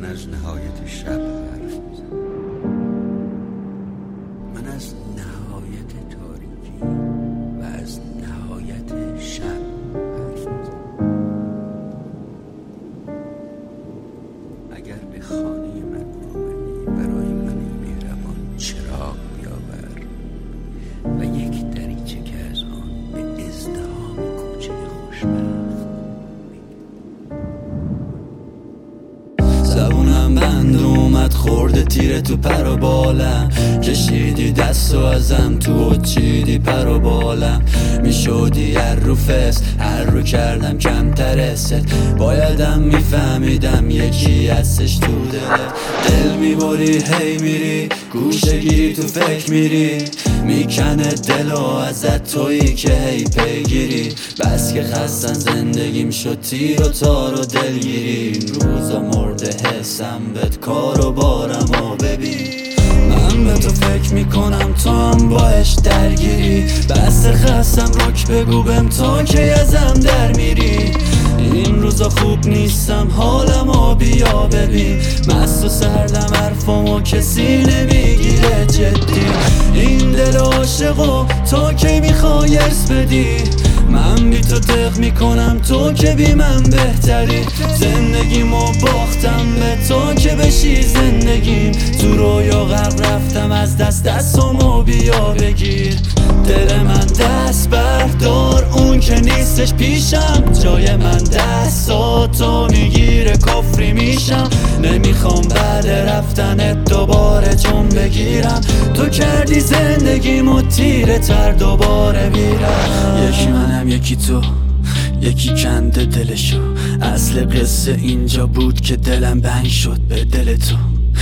من از نهایت شب حرف میزنم، من از نهایت تاریکی و از نهایت شب حرف میزنم. اگر به خانه من آمدی برای من مهربان چراغ بیاور و یک دریچه که از آن به ازدحام کوچه خوشبخت. زبونم بند اومد خورده تیره تو پر و بالم، کشیدی دست و ازم تو چیدی پر و بالم، میشودی هر رو فست هر رو کردم کمتر است، بایدم میفهمیدم یکی هستش تو دلت. دل میبری هی میری گوشه گیری تو فکر میری، میکنه دلو ازت تویی که هی پیگیری، بس که خستن زندگیم شد تیر و تار و دلگیری، این روزا مرده حسم بهت کار و بارم و ببین، من به تو فکر میکنم تو هم باش درگیری، بس خستم روک بگو بهم تا که ازم در میری، این روزا خوب نیستم حالمو بیا ببین، مست و سردم حرفمو کسی نمیگیره جدی، این دل عاشقو تو که میخوای ارس بدی، من بی تو دق میکنم تو که بی من بهتری، زندگیمو باختم به تو که بشی زندگیم، تو رویا غرق رفتم از دستمو بیا بگیر، دل من دست بردار اون که نیستش پیشم، جای من دستاتو میگیره کفری میشم، نمیخوام بعد رفتنت دوباره جون بگیرم، تو کردی زندگیمو تیره تر دوباره بیرم، یکی منم یکی تو یکی کنده دلشو، اصل قصه اینجا بود که دلم بنگ شد به دل تو،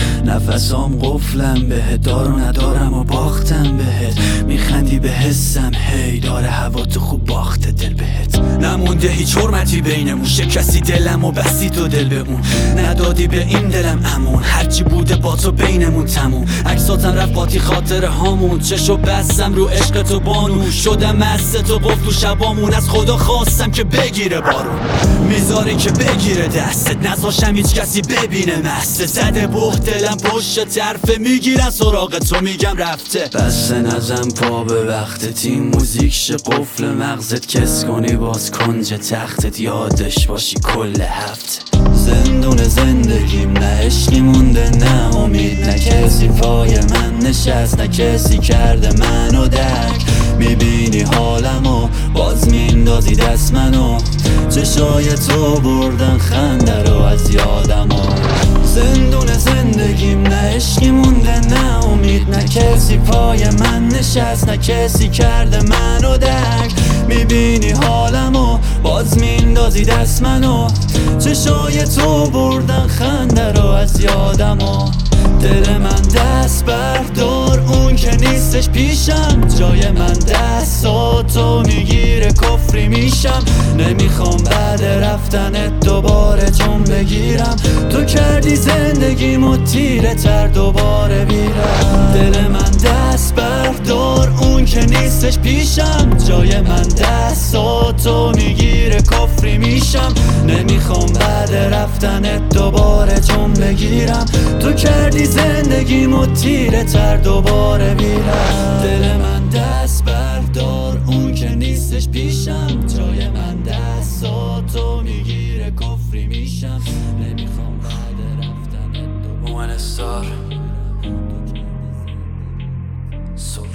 نفسام قفلم بهت دارو ندارم و باختم بهت، میخندی به حسم هی داره هوا تو خوب باخته دل بهت، نمونده هیچ حرمتی بینمون، شکستی دلم و بستی تو دل به اون، ندادی به این دلم امون، هرچی بوده با تو بینمون تموم، عکساتم رفت قاطی خاطر هامون، چشو بستم رو عشق تو بانو، شدم مست تو قفل و شبامون، از خدا خواستم که بگیره بارون، میذاری که بگیره دستت، نذاشم هیچ کسی ببینه مسته، زده بخت دلم پشت طرفه، میگیرن سراغ تو میگم رفته، بس نزن پا به وقتت، این موزیک شه قفل مغزت، کس کنی باز کنج تختت، یادش باشی کل هفته، زندون زندگیم نه عشقی مونده نه امید، نه کسی پای من نشست نه کسی کرده منو درک، میبینی حالمو باز میندازی دست منو، چشای تو بردن خنده رو از یادمو، زندون زندگیم نه عشقی مونده نه امید، نه کسی پای من نشست نه کسی کرده منو درک، میبینی حالمو باز میندازی دست منو، چشای تو بردن خنده رو از یادمو، دل من دست بردار اون که نیستش پیشم، جای من دستاتو میگیره کفری میشم، نمیخوام بعد رفتنت دوباره جون بگیرم، تو کردی زندگیمو تیره تر دوباره بیرم، دل من دست بردار اون که نیستش پیشم، جای من دستاتو میگیره کفری میشم، نمیخوام بعد رفتنت دوباره جون بگیرم، تو کردی زندگیمو تیره تر دوباره بیرم، دل من دست بردار اون که نیستش پیشم، جای من دستاتو میگیره کفری میشم، نمیخوام بعد رفتنت دوباره